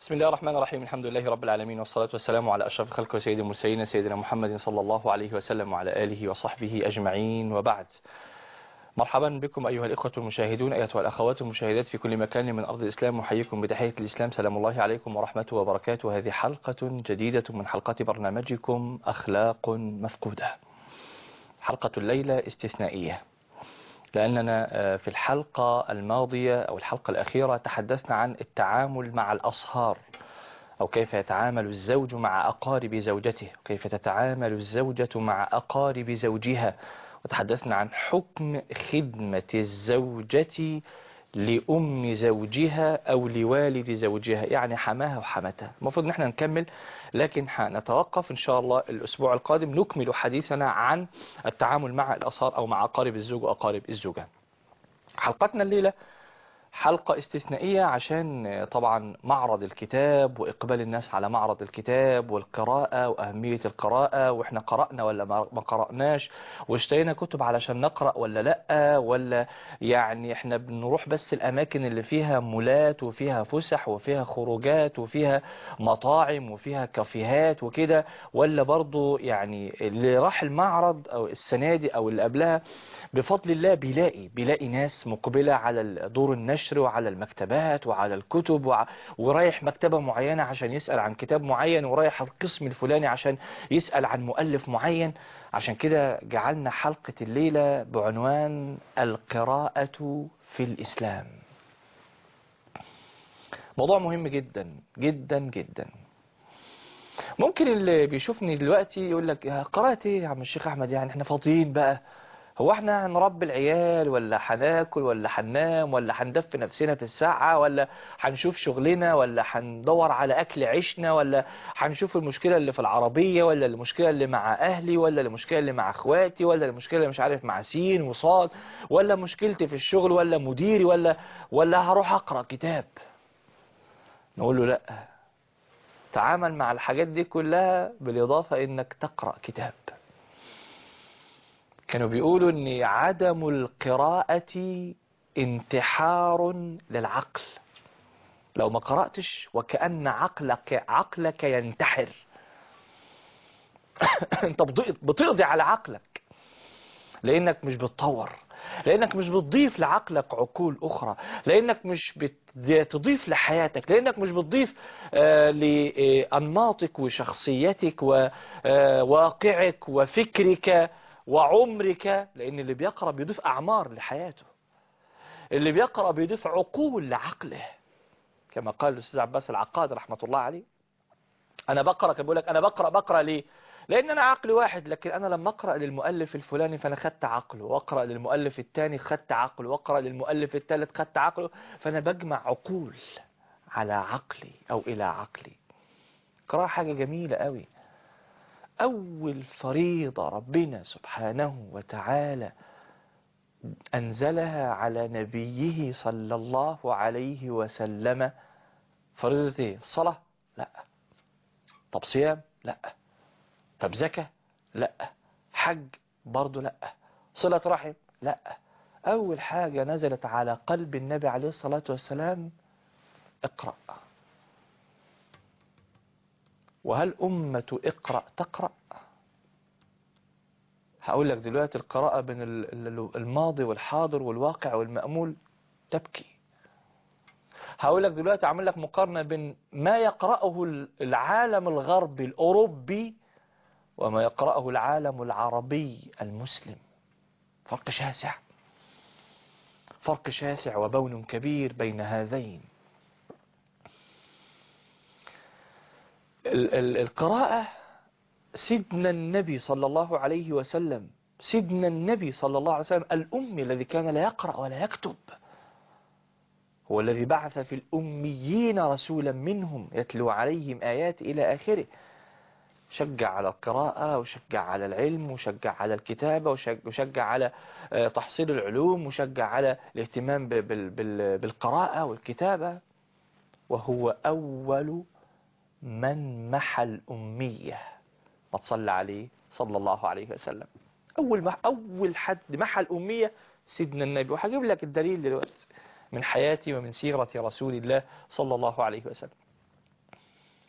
بسم الله الرحمن الرحيم. الحمد لله رب العالمين، والصلاة والسلام على أشرف الخلق وسيد المرسلين سيدنا محمد صلى الله عليه وسلم وعلى آله وصحبه أجمعين، وبعد. مرحبا بكم أيها الإخوة المشاهدون، أيها الأخوات المشاهدات في كل مكان من أرض الإسلام، وحييكم بتحية الإسلام. سلام الله عليكم ورحمته وبركاته. هذه حلقة جديدة من حلقات برنامجكم أخلاق مفقودة. حلقة الليلة استثنائية، لأننا في الحلقة الماضية أو الحلقة الأخيرة تحدثنا عن التعامل مع الأصهار، أو كيف يتعامل الزوج مع أقارب زوجته، كيف تتعامل الزوجة مع أقارب زوجها، وتحدثنا عن حكم خدمة الزوجة لأم زوجها أو لوالد زوجها، يعني حماها وحمتها. المفروض نحن نكمل، لكن نتوقف إن شاء الله الأسبوع القادم نكمل حديثنا عن التعامل مع الأصهار أو مع أقارب الزوج وأقارب الزوجة. حلقتنا الليلة حلقة استثنائية عشان طبعا معرض الكتاب وإقبال الناس على معرض الكتاب والقراءة وأهمية القراءة، وإحنا قرأنا ولا ما قرأناش، واشترينا كتب علشان نقرأ ولا لأ، ولا يعني إحنا بنروح بس الأماكن اللي فيها مولات وفيها فسح وفيها خروجات وفيها مطاعم وفيها كافيهات وكده، ولا برضو يعني اللي راح المعرض أو السنة دي أو اللي قبلها بفضل الله بيلاقي ناس مقبلة على دور النشر وعلى المكتبات وعلى الكتب ورايح مكتبة معينة عشان يسأل عن كتاب معين، ورايح القسم الفلاني عشان يسأل عن مؤلف معين. عشان كده جعلنا حلقة الليلة بعنوان القراءة في الإسلام. موضوع مهم جدا جدا جدا. ممكن اللي بيشوفني دلوقتي يقول لك قرأت ايه يا عم الشيخ أحمد؟ يعني احنا فاضيين بقى، هو احنا هنربي العيال ولا هناكل ولا هننام ولا هندفي نفسنا في الساعة ولا هنشوف شغلنا ولا هندور على أكل عيشنا ولا هنشوف المشكلة اللي في العربية ولا المشكلة اللي مع أهلي ولا المشكلة اللي مع أخواتي ولا المشكلة اللي مش عارف مع سين وصاد ولا مشكلتي في الشغل ولا مديري ولا هروح أقرأ كتاب؟ نقول له لا، تعامل مع الحاجات دي كلها بالإضافة إنك تقرأ كتاب. كانوا بيقولوا ان عدم القراءة انتحار للعقل. لو ما قرأتش وكأن عقلك ينتحر. انت بتقضي على عقلك، لانك مش بتطور، لانك مش بتضيف لعقلك عقول اخرى، لانك مش بتضيف لحياتك، لانك مش بتضيف لانماطك وشخصيتك وواقعك وفكرك وعمرك. لأن اللي بيقرأ بيضيف أعمار لحياته، اللي بيقرأ بيضيف عقول لعقله، كما قال الأستاذ عباس العقاد رحمة الله عليه. أنا بقرأ، كان بيقول لك أنا بقرأ ليه؟ لأن أنا عقلي واحد، لكن أنا لما أقرأ للمؤلف الفلاني فأنا خدت عقله، وأقرأ للمؤلف الثاني خدت عقله، وأقرأ للمؤلف الثالث خدت عقله، فأنا بجمع عقول على عقلي أو إلى عقلي. قراءة حاجة جميلة قوي. أول فريضة ربنا سبحانه وتعالى أنزلها على نبيه صلى الله عليه وسلم فريضة ايه؟ الصلاة؟ لا. طب صيام؟ لا. طب زكاة؟ لا. حج؟ برضو لا. صلة رحم؟ لا. أول حاجة نزلت على قلب النبي عليه الصلاة والسلام اقرأ. وهل أمة اقرأ تقرأ؟ هقول لك دلوقتي القراءة بين الماضي والحاضر والواقع والمأمول تبكي. هقول لك دلوقتي اعمل لك مقارنة بين ما يقرأه العالم الغربي الأوروبي وما يقرأه العالم العربي المسلم. فرق شاسع، فرق شاسع وبون كبير بين هذين. القراءة سيدنا النبي صلى الله عليه وسلم، سيدنا النبي صلى الله عليه وسلم الأمي الذي كان لا يقرأ ولا يكتب، هو الذي بعث في الأميين رسولا منهم يتلو عليهم آيات إلى آخره. شجع على القراءة، وشجع على العلم، وشجع على الكتابة، وشجع على تحصيل العلوم، وشجع على الاهتمام بالقراءة والكتابة. وهو أول من محى الأمية. ما تصلى عليه صلى الله عليه وسلم. أول حد محى الأمية سيدنا النبي. وهجيب لك الدليل دلوقتي من حياتي ومن سيرة رسول الله صلى الله عليه وسلم.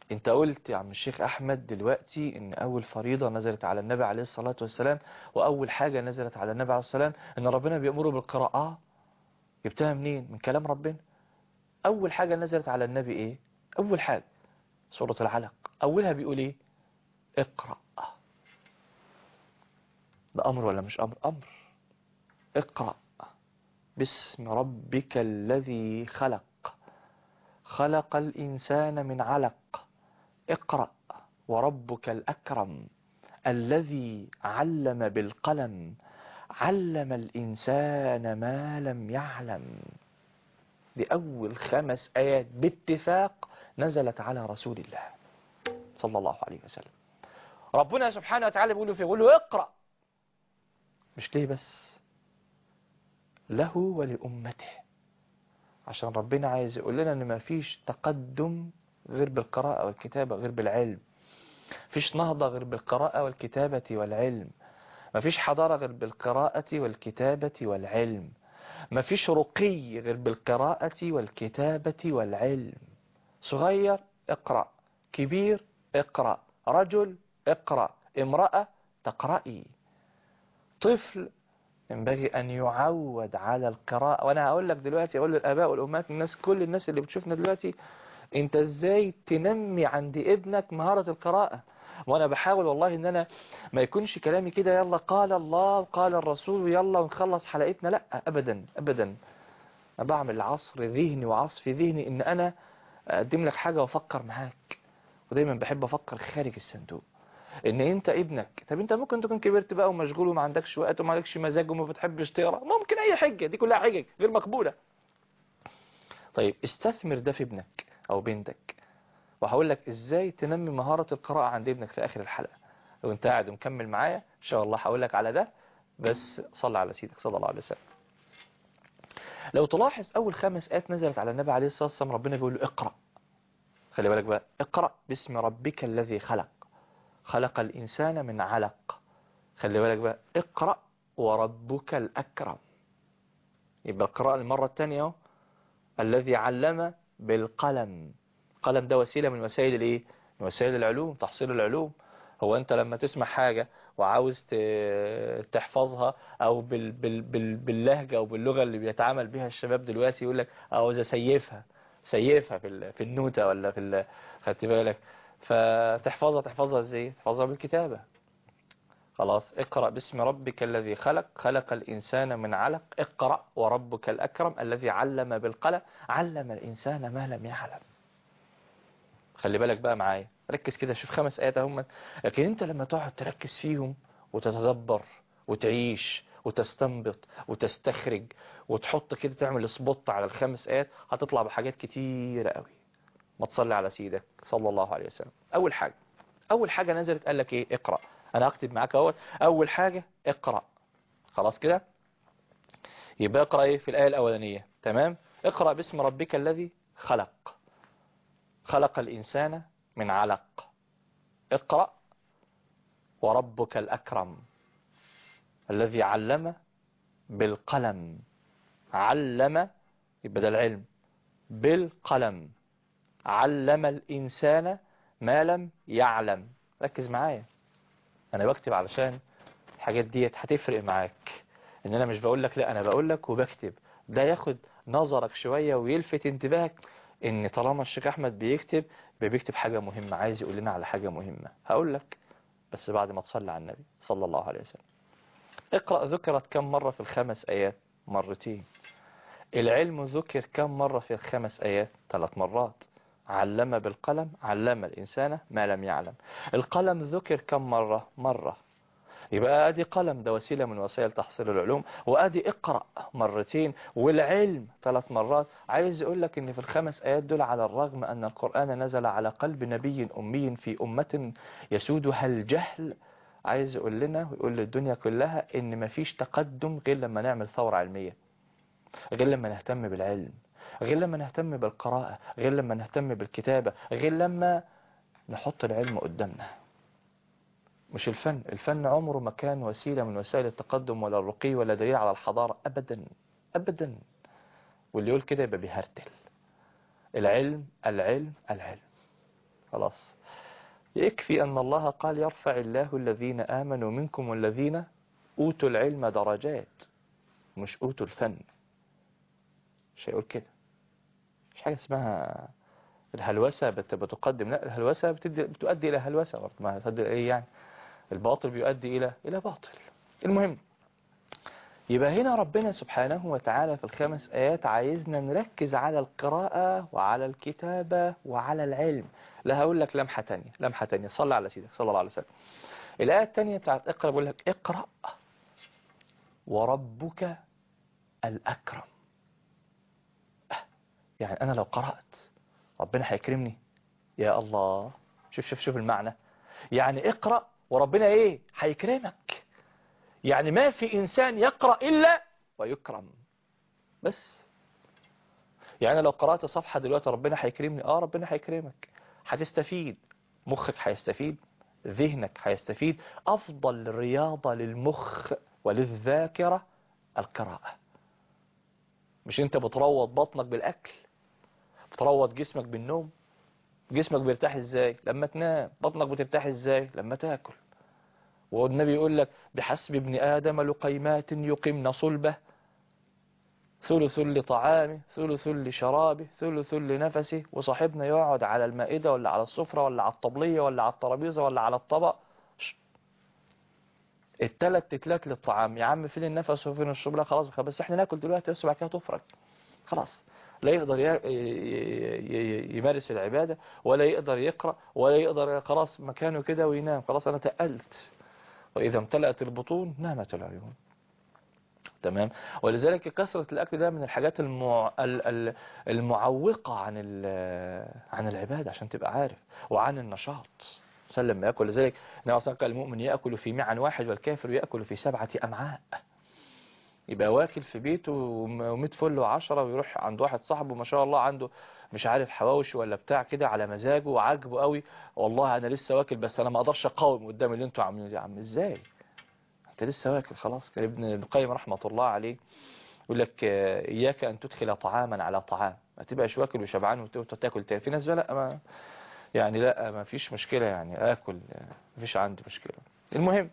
انت قلت يا عم الشيخ احمد دلوقتي ان اول فريضة نزلت على النبي عليه الصلاة والسلام، واول حاجة نزلت على النبي عليه الصلاة والسلام ان ربنا بيأمره بالقراءة. جبتها منين؟ من كلام ربنا. اول حاجة نزلت على النبي ايه؟ اول حاجة سورة العلق، اولها بيقول ايه؟ اقرأ. ده امر ولا مش امر؟ امر. اقرأ باسم ربك الذي خلق، خلق الإنسان من علق. اقرأ وربك الأكرم الذي علم بالقلم، علم الإنسان ما لم يعلم. دي أول 5 آيات باتفاق نزلت على رسول الله صلى الله عليه وسلم. ربنا سبحانه وتعالى بيقول له اقرأ. مش ليه بس؟ له ولأمته. عشان ربنا عايز يقول لنا ان ما فيش تقدم غير بالقراءة والكتابة، غير بالعلم. فيش نهضة غير بالقراءة والكتابة والعلم. ما فيش حضارة غير بالقراءة والكتابة والعلم. ما فيش رقي غير بالقراءة والكتابة والعلم. صغير اقرأ، كبير اقرأ، رجل اقرأ، امرأة تقرأي، طفل ينبغي أن يعود على القراءة. وأنا هقول لك دلوقتي، أقول للآباء والأمهات، الناس، كل الناس اللي بتشوفنا دلوقتي، أنت إزاي تنمي عند ابنك مهارة القراءة. وأنا بحاول والله إن أنا ما يكونش كلامي كده يلا قال الله وقال الرسول يلا ونخلص حلقتنا، لا أبدا أبدا. أنا بعمل عصر ذهني وعصف ذهني إن أنا أقدم لك حاجة وأفكر معاك. ودايما بحب أفكر خارج الصندوق. ان انت ابنك، طب انت ممكن تكون كبرت بقى ومشغول وما عندكش وقت وما عندكش مزاج وما بتحبش تقرا، ممكن اي حجه، دي كلها حجج غير مقبوله. طيب استثمر ده في ابنك او بنتك. وهقول لك ازاي تنمي مهاره القراءه عند ابنك في اخر الحلقه. لو انت قاعد ومكمل معايا ان شاء الله هقول لك على ده، بس صلى على سيدك صلى الله عليه وسلم. لو تلاحظ اول 5 آيات نزلت على النبي عليه الصلاه والسلام ربنا بيقول له اقرا. خلي بالك بقى، اقرا باسم ربك الذي خلق، خلق الانسان من علق. خلي بالك بقى، اقرأ وربك الأكرم. يبقى القراءة المرة الثانية اهو، الذي علم بالقلم. القلم ده وسيلة من وسائل الايه؟ من وسائل العلوم، تحصيل العلوم. هو انت لما تسمع حاجة وعاوز تحفظها، او باللهجة او باللغة اللي بيتعامل بها الشباب دلوقتي، يقول لك عاوز اسيفها، سيفها في النوتة ولا خدت بالك؟ تحفظها ازاي؟ تحفظها بالكتابة. خلاص، اقرأ باسم ربك الذي خلق، خلق الإنسان من علق. اقرأ وربك الأكرم الذي علم بالقلم، علم الإنسان ما لم يعلم. خلي بالك بقى معايا، ركز كده، شوف 5 آيات هم. لكن انت لما تقعد تركز فيهم وتتدبر وتعيش وتستنبط وتستخرج وتحط كده، تعمل سبوت على ال5 آيات، هتطلع بحاجات كتيرة قوي. ما تصلي على سيدك صلى الله عليه وسلم. أول حاجة نزلت قال لك إيه؟ اقرأ. أنا هكتب معاك أول حاجة اقرأ. خلاص كده؟ يبقى اقرأ إيه في الآية الأولانية؟ تمام؟ اقرأ باسم ربك الذي خلق، خلق الإنسان من علق. اقرأ وربك الأكرم الذي علم بالقلم. علم، يبقى ده العلم، بالقلم. علم الإنسان ما لم يعلم. ركز معايا، أنا بكتب علشان الحاجات ديت هتفرق معاك. ان انا مش بقول لك لا، انا بقول لك وبكتب. ده ياخد نظرك شوية ويلفت انتباهك ان طالما الشيخ احمد بيكتب حاجة مهمة، عايز يقول لنا على حاجة مهمة. هقول لك بس بعد ما تصلي على النبي صلى الله عليه وسلم. اقرأ ذكرت كم مرة في ال5 آيات؟ مرتين. العلم ذكر كم مرة في ال5 آيات؟ 3 مرات. علم بالقلم، علم الإنسان ما لم يعلم. القلم ذكر كم مرة؟ مرة. يبقى ادي قلم، ده وسيلة من وسائل تحصيل العلوم، وادي اقرأ مرتين، والعلم 3 مرات. عايز اقول لك ان في ال5 آيات دول، على الرغم ان القرآن نزل على قلب نبي أمي في أمة يسودها الجهل، عايز يقول لنا ويقول للدنيا كلها ان مفيش تقدم غير لما نعمل ثورة علمية، غير لما نهتم بالعلم، غير لما نهتم بالقراءة، غير لما نهتم بالكتابة، غير لما نحط العلم قدامنا. مش الفن عمره ما كان وسيلة من وسائل التقدم ولا الرقي ولا دليل على الحضارة أبدا أبدا. واللي يقول كده يبقى بيهرتل. العلم العلم العلم. خلاص. يكفي أن الله قال يرفع الله الذين آمنوا منكم والذين أوتوا العلم درجات، مش أوتوا الفن. مش هيقول كده. مش حاجة اسمها الهلوسة بتقدم، لا، الهلوسة بتؤدي إلى هلوسة، ما تؤدي إلى إيه يعني؟ الباطل بيؤدي إلى باطل. المهم، يبقى هنا ربنا سبحانه وتعالى في الخمس آيات عايزنا نركز على القراءة وعلى الكتابة وعلى العلم. لا هقول لك لمحة تانية، صلى على سيدك صلى الله عليه وسلم. الآية التانية بتاعت اقرأ بقول لك اقرأ وربك الأكرم. يعني أنا لو قرأت ربنا هيكرمني. يا الله، شوف المعنى. يعني اقرأ وربنا ايه هيكرمك. يعني ما في إنسان يقرأ إلا ويكرم. بس يعني لو قرأت صفحة دلوقتي ربنا هيكرمني. ربنا هيكرمك، هتستفيد، مخك هيستفيد، ذهنك هيستفيد. أفضل رياضة للمخ وللذاكرة القراءة. مش انت بتروض بطنك بالأكل، بتروض جسمك بالنوم. جسمك بيرتاح ازاي؟ لما تنام. بطنك بترتاح ازاي؟ لما تاكل. والنبي يقول لك بحسب ابن آدم لقيمات يقمن صلبه، ثلث لطعامه، ثلث لشرابه، ثلث لنفسه. وصاحبنا يقعد على المائدة ولا على السفرة ولا على الطبلية ولا على الترابيزة ولا على الطبق، التلات تتلات للطعام. يا عم فين النفس وفين الشرب؟ لا خلاص، بس احنا ناكل دلوقتي بس بعد كده تفرج. خلاص، لا يقدر يمارس العبادة، ولا يقدر يقرأ، ولا يقدر، خلاص مكانه كده وينام. خلاص أنا تقلت. وإذا امتلأت البطون نامت العيون. تمام. ولذلك كثرة الأكل ده من الحاجات المعوقة عن العبادة، عشان تبقى عارف، وعن النشاط. سلم ما يأكل. لذلك النبي صلى الله عليه وسلم قال المؤمن يأكل في معن واحد والكافر يأكل في 7 أمعاء. يبقى واكل في بيته وميت فل وعشرة، ويروح عند واحد صاحبه ما شاء الله عنده مش عارف حواوش ولا بتاع كده على مزاجه وعاجبه قوي. والله انا لسه واكل بس انا ما اقدرش اقاوم قدام اللي انتوا عاملينه ده. يا عم ازاي انت لسه واكل؟ خلاص. كان ابن القيم رحمة الله عليه يقول لك اياك ان تدخل طعاما على طعام، ما تبقاش واكل وشبعان وتاكل تاني. في ناس لا، ما يعني لا ما فيش مشكلة، يعني اكل، ما فيش عندي مشكلة. المهم،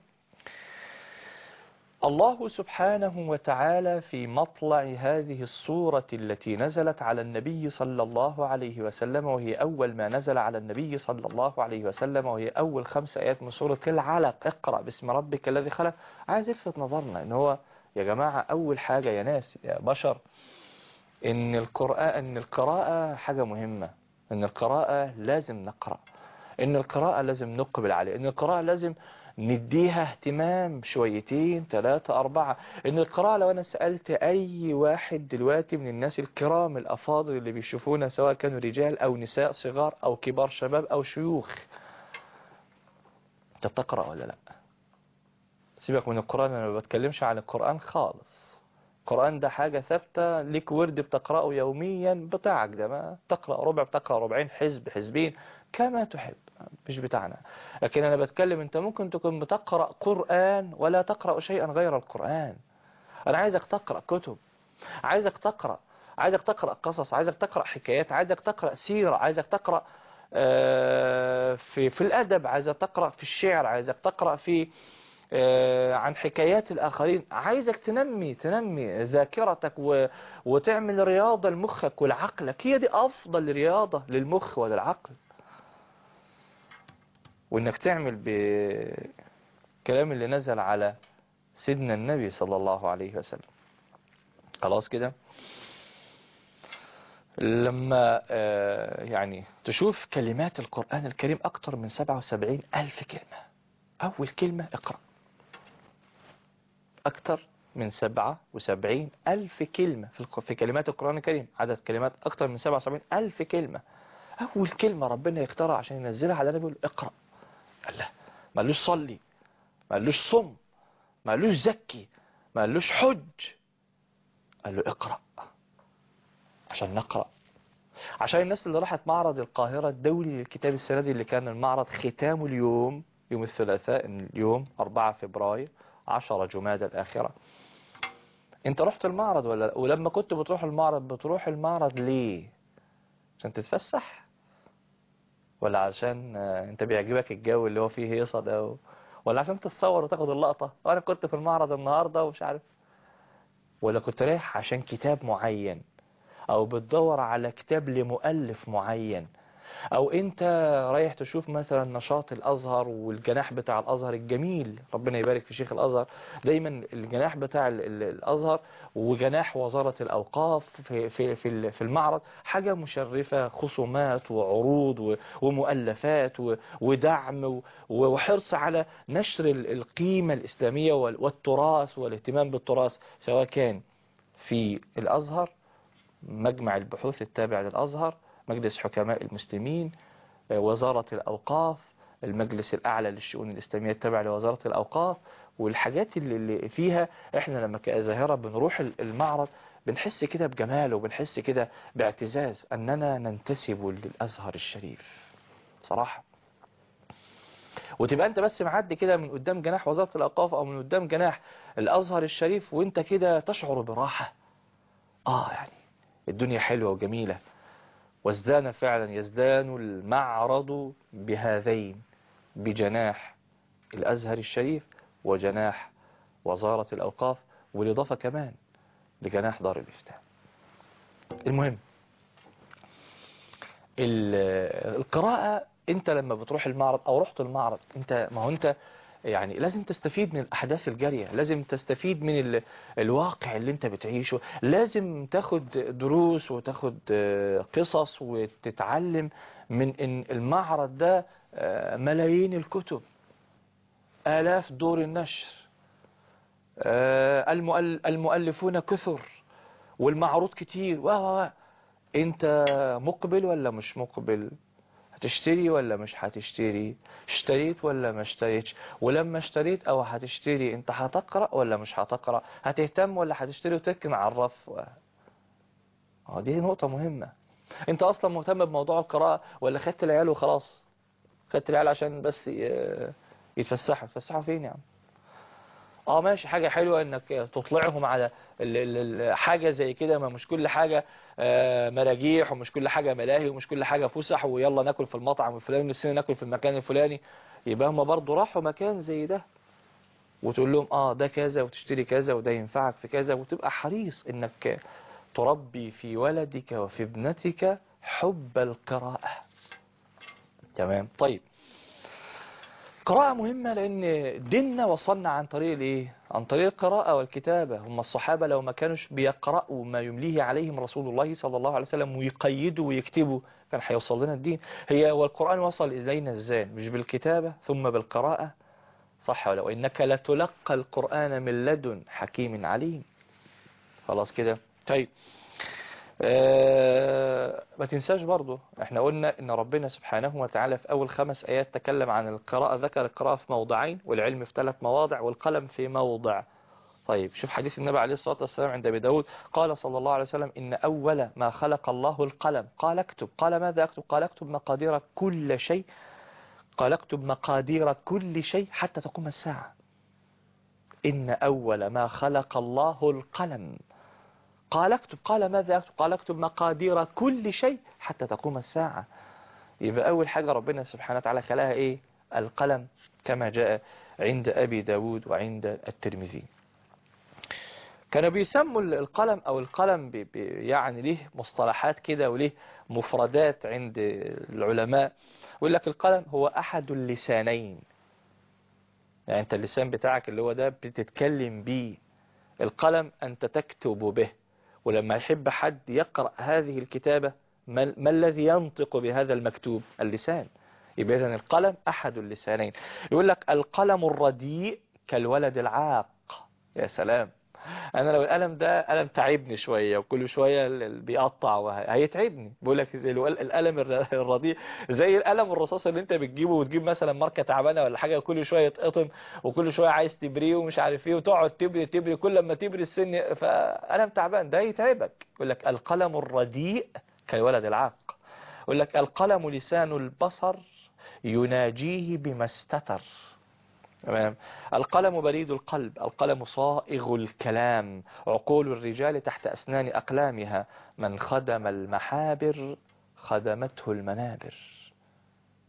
الله سبحانه وتعالى في مطلع هذه السورة التي نزلت على النبي صلى الله عليه وسلم، وهي أول ما نزل على النبي صلى الله عليه وسلم، وهي أول 5 آيات من سورة العلق، اقرأ باسم ربك الذي خلق. عايز يلفت نظرنا إن هو يا جماعة أول حاجة يا ناس يا بشر، إن القراءة حاجة مهمة، إن القراءة لازم نقرأ، إن القراءة لازم نقبل عليه، إن القراءة لازم نديها اهتمام شويتين 3 4. إن القراءة لو أنا سألت أي واحد دلوقتي من الناس الكرام الأفاضل اللي بيشوفونا، سواء كانوا رجال أو نساء صغار أو كبار شباب أو شيوخ، أنت بتقرأ ولا لأ؟ سيبك من القرآن، أنا ما بتكلمش عن القرآن خالص. القرآن ده حاجة ثابتة ليك، ورد بتقرأه يوميا بتاعك ده، ما تقرأ ربع بتقرأ ربعين، حزب حزبين كما تحب، مش بتاعنا. لكن أنا بتكلم أنت ممكن تكون بتقرأ قرآن ولا تقرأ شيئا غير القرآن. أنا عايزك تقرأ كتب، عايزك تقرأ قصص، عايزك تقرأ حكايات، عايزك تقرأ سيرة، عايزك تقرأ في الأدب، عايزك تقرأ في الشعر، عايزك تقرأ في عن حكايات الآخرين. عايزك تنمي ذاكرتك وتعمل رياضة لمخك ولعقلك. هي دي أفضل رياضة للمخ وللعقل. وإنك تعمل بكلام اللي نزل على سيدنا النبي صلى الله عليه وسلم. خلاص كده. لما يعني تشوف كلمات القرآن الكريم أكتر من 77 ألف كلمة. أول كلمة اقرأ. أكتر من 77 ألف كلمة في كلمات القرآن الكريم. عدد كلمات أكتر من 77 ألف كلمة. أول كلمة ربنا يختارها عشان ينزلها على النبي يقول اقرأ. الله، ما قالوش صلي، ما قالوش صم، ما قالوش زكي، ما قالوش حج، قال له اقرأ. عشان نقرأ. عشان الناس اللي راحت معرض القاهرة الدولي للكتاب السنة دي، اللي كان المعرض ختامه اليوم يوم الثلاثاء، اليوم 4 فبراير 10 جمادى الآخرة. انت رحت المعرض ولا لا؟ ولما كنت بتروح المعرض ليه؟ عشان تتفسح ولا عشان انت بيعجبك الجو اللي هو فيه هيصة ده، ولا عشان تتصور وتاخد اللقطة وانا كنت في المعرض النهاردة ومش عارف، ولا كنت رايح عشان كتاب معين، او بتدور على كتاب لمؤلف معين، او انت رايح تشوف مثلا نشاط الازهر والجناح بتاع الازهر الجميل، ربنا يبارك في شيخ الازهر، دايما الجناح بتاع الازهر وجناح وزارة الاوقاف في المعرض حاجة مشرفة، خصومات وعروض ومؤلفات ودعم وحرص على نشر القيمة الاسلامية والتراث والاهتمام بالتراث، سواء كان في الازهر، مجمع البحوث التابع للازهر، مجلس حكماء المسلمين، وزارة الأوقاف، المجلس الأعلى للشؤون الإسلامية التابع لوزارة الأوقاف، والحاجات اللي فيها احنا لما كأزاهرة بنروح المعرض بنحس كده بجمال، وبنحس كده باعتزاز أننا ننتسب للأزهر الشريف صراحة. وتبقى أنت بس معدي كده من قدام جناح وزارة الأوقاف أو من قدام جناح الأزهر الشريف وانت كده تشعر براحة، يعني الدنيا حلوة وجميلة. وازدان فعلا يزدان المعرض بهذين، بجناح الأزهر الشريف وجناح وزارة الأوقاف، والإضافة كمان لجناح دار الإفتاء. المهم القراءة، انت لما بتروح المعرض او رحت المعرض، ما هو انت يعني لازم تستفيد من الأحداث الجارية، لازم تستفيد من الواقع اللي انت بتعيشه، لازم تاخد دروس وتاخد قصص وتتعلم من ان المعرض ده ملايين الكتب، آلاف دور النشر، المؤلفون كثر، والمعروض كتير انت مقبل ولا مش مقبل؟ هتشتري ولا مش هتشتري؟ اشتريت ولا ما اشتريتش؟ ولما اشتريت او هتشتري انت هتقرأ ولا مش هتقرأ؟ هتهتم ولا هتشتري وتركن على الرف؟ دي نقطة مهمة. انت اصلا مهتم بموضوع القراءة ولا خدت العيال وخلاص؟ خدت العيال عشان بس يتفسحوا فين يعني؟ ماشي، حاجة حلوة انك تطلعهم على حاجة زي كده، ما مش كل حاجة مراجيح، ومش كل حاجة ملاهي، ومش كل حاجة فسح ويلا ناكل في المطعم الفلاني والسنة ناكل في المكان الفلاني. يبقى هم برضو راحوا مكان زي ده، وتقول لهم ده كذا وتشتري كذا وده ينفعك في كذا، وتبقى حريص انك تربي في ولدك وفي ابنتك حب القراءة. تمام. طيب، قراءة مهمة لأن ديننا وصلنا عن طريق الايه؟ عن طريق القراءة والكتابة. هم الصحابة لو ما كانوش بيقرأوا ما يمليه عليهم رسول الله صلى الله عليه وسلم ويقيدوا ويكتبوا كان هيوصل لنا الدين. والقرآن وصل إلينا ازاي؟ مش بالكتابة ثم بالقراءة، صح ولا؟ وإنك لتلقى القرآن من لدن حكيم عليم. خلاص كده. طيب، ما تنساش برضو احنا قلنا ان ربنا سبحانه وتعالى في اول 5 ايات تكلم عن القراءة، ذكر القراءة في موضعين، والعلم في 3 مواضع، والقلم في موضع. طيب، شوف حديث النبي عليه الصلاة والسلام عند ابي داود، قال صلى الله عليه وسلم ان اول ما خلق الله القلم، قال اكتب، قال ماذا اكتب؟ قال اكتب مقادير كل شيء، قال اكتب مقادير كل شيء حتى تقوم الساعة. ان اول ما خلق الله القلم، قال اكتب، قال ماذا اكتب؟ قال اكتب مقادير كل شيء حتى تقوم الساعة. يبقى اول حاجة ربنا سبحانه وتعالى خلقها ايه؟ القلم، كما جاء عند ابي داود وعند الترمذي. كانوا بيسموا القلم او القلم يعني ليه مصطلحات كده وليه مفردات عند العلماء. يقول لك القلم هو احد اللسانين، يعني انت اللسان بتاعك اللي هو ده بتتكلم بيه، القلم انت تكتب به. ولما يحب حد يقرأ هذه الكتابة، ما الذي ينطق بهذا المكتوب؟ اللسان. يبقى إذن القلم أحد اللسانين. يقول لك القلم الرديء كالولد العاق. يا سلام، أنا لو القلم ده قلم تعبني شوية وكل شوية بيقطع هيتعبني. بيقول لك زي القلم الرديء زي القلم الرصاص اللي انت بتجيبه وتجيب مثلا ماركة تعبانة ولا حاجة، كل شوية يتقطم وكل شوية عايز تبريه ومش عارف ايه، وتقعد تبري كل لما تبري السن فقلم تعبان ده يتعبك. يقول لك القلم الرديء كالولد العاق. يقول لك القلم لسان البصر يناجيه بما استتر. تمام. القلم بريد القلب، القلم صائغ الكلام، عقول الرجال تحت أسنان أقلامها، من خدم المحابر خدمته المنابر.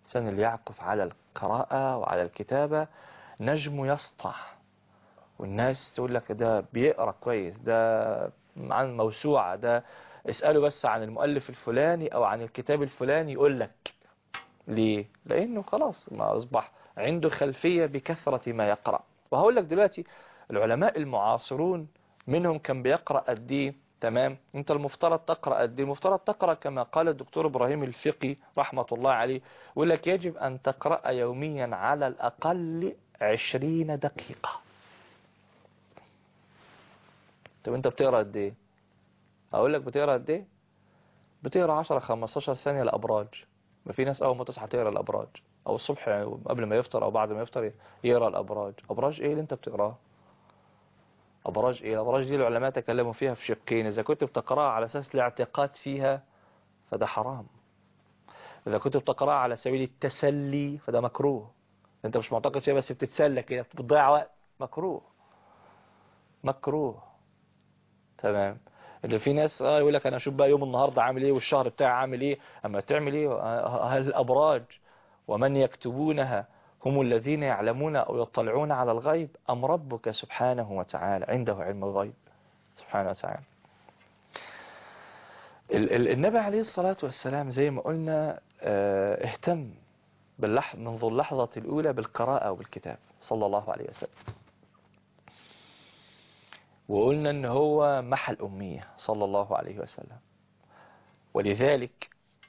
الإنسان اللي يعكف على القراءة وعلى الكتابة نجم يسطع، والناس تقول لك ده بيقرأ كويس، ده عن موسوعة، ده اسأله بس عن المؤلف الفلاني أو عن الكتاب الفلاني يقول لك. ليه؟ لأنه خلاص ما أصبح عنده خلفية بكثرة ما يقرأ. وهقول لك دلوقتي العلماء المعاصرون منهم كان بيقرأ قد ايه. تمام، انت المفترض تقرأ قد ايه؟ المفترض تقرأ كما قال الدكتور إبراهيم الفقي رحمة الله عليه، يقول لك يجب أن تقرأ يوميا على الأقل 20 دقيقة. طب انت بتقرأ قد ايه؟ هقول لك بتقرأ قد ايه؟ بتقرأ 10-15 ثانية لأبراج. ما في ناس أول ما تصحى تقرأ الأبراج، أو الصبح قبل ما يفطر أو بعد ما يفطر يقرأ الأبراج. أبراج إيه اللي أنت بتقراه؟ أبراج إيه؟ الأبراج دي العلماء تكلموا فيها في شقين. إذا كنت بتقرأها على أساس الاعتقاد فيها فده حرام، إذا كنت بتقرأها على سبيل التسلي فده مكروه. أنت مش معتقد فيها بس بتتسلى كده بتضيع وقت، مكروه مكروه. تمام. اللي في ناس يقول لك انا اشوف بقى يوم النهارده عامل ايه والشهر بتاعي عامل ايه. اما تعمل ايه؟ هل الابراج ومن يكتبونها هم الذين يعلمون او يطلعون على الغيب ام ربك سبحانه وتعالى عنده علم الغيب سبحانه وتعالى. النبي عليه الصلاة والسلام زي ما قلنا اهتم منذ اللحظة الأولى بالقراءة والكتاب صلى الله عليه وسلم. وقلنا ان هو محى الأمية صلى الله عليه وسلم. ولذلك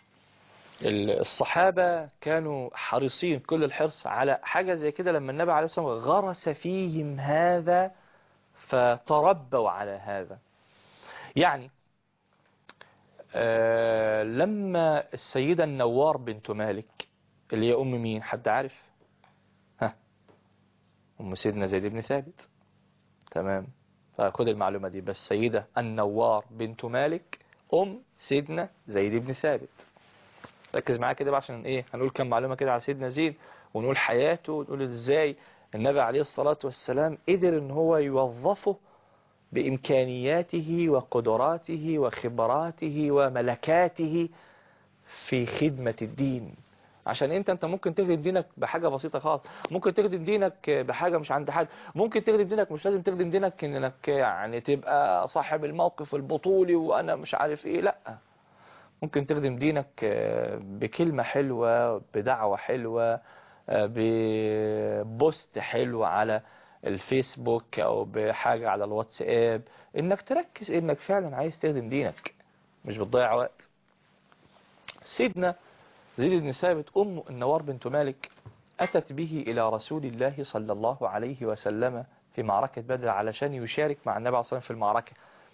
الصحابة كانوا حريصين كل الحرص على حاجة زي كده. لما النبي عليه الصلاة والسلام غرس فيهم هذا فتربوا على هذا. يعني لما السيدة النوار بنت مالك اللي هي أم مين؟ حد عارف؟ ها، أم سيدنا زيد بن ثابت. تمام، فخد المعلومة دي بس. سيدة النوار بنت مالك أم سيدنا زيد بن ثابت. ركز معايا كده بقى عشان ايه هنقول كم معلومة كده على سيدنا زيد، ونقول حياته، ونقول ازاي النبي عليه الصلاة والسلام قدر ان هو يوظفه بإمكانياته وقدراته وخبراته وملكاته في خدمة الدين. عشان انت ممكن تخدم دينك بحاجة بسيطة خالص، ممكن تخدم دينك بحاجة مش عند حد، ممكن تخدم دينك مش لازم تخدم دينك انك يعني تبقى صاحب الموقف البطولي وانا مش عارف ايه. لا، ممكن تخدم دينك بكلمة حلوة، بدعوة حلوة، ببوست حلو على الفيسبوك او بحاجة على الواتساب، انك تركز انك فعلا عايز تخدم دينك مش بتضيع وقت. سيدنا زيد بن ثابت أم النوار بنت مالك أتت به إلى رسول الله صلى الله عليه وسلم في معركة بدر علشان يشارك مع النبي عليه الصلاة والسلام في المعركة.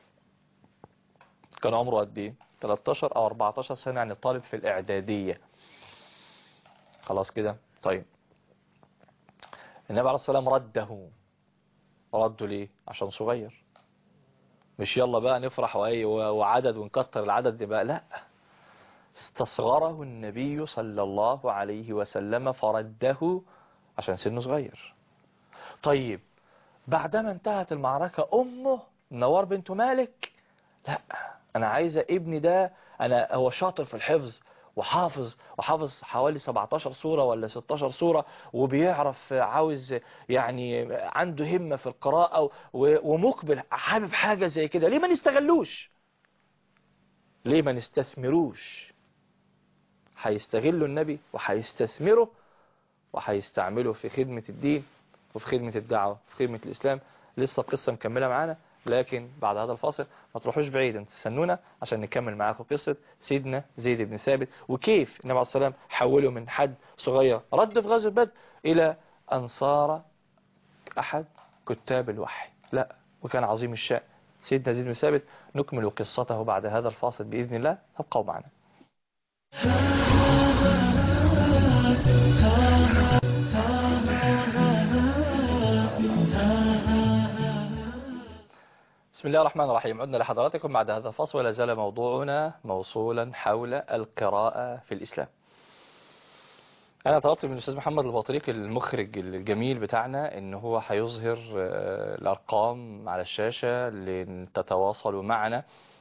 كان عمره قد ايه؟ 13 أو 14 سنة، يعني طالب في الإعدادية. خلاص كده. طيب النبي عليه الصلاة والسلام رده ليه؟ عشان صغير. مش يلا بقى نفرح وعدد ونكتر العدد دي بقى، لا، استصغره النبي صلى الله عليه وسلم فرده عشان سنه صغير. طيب بعدما انتهت المعركة أمه نوار بنت مالك لا، أنا عايزة ابني ده، هو شاطر في الحفظ وحافظ حوالي 17 سورة ولا 16 سورة، وبيعرف عاوز يعني عنده همة في القراءة ومقبل حابب حاجة زي كده. ليه ما نستغلوش؟ ليه ما نستثمروش؟ هيستغلوا النبي وهيستثمره وهيستعمله في خدمة الدين وفي خدمة الدعوة في خدمة الإسلام. لسه القصة مكملة معانا، لكن بعد هذا الفاصل ما تروحوش بعيدا، تستنونا عشان نكمل معاكم قصة سيدنا زيد بن ثابت، وكيف النبي عليه الصلاة والسلام حوله من حد صغير رد في غزوة بدر إلى أن صار أحد كتاب الوحي. لا، وكان عظيم الشأن سيدنا زيد بن ثابت. نكمل قصته بعد هذا الفاصل بإذن الله، ابقوا معنا. بسم الله الرحمن الرحيم. عدنا لحضراتكم بعد هذا الفصل، ولا زال موضوعنا موصولا حول القراءة في الإسلام. أنا طلبت من الأستاذ محمد البطريق المخرج الجميل بتاعنا إن هو هيظهر الأرقام على الشاشة لتتواصلوا معنا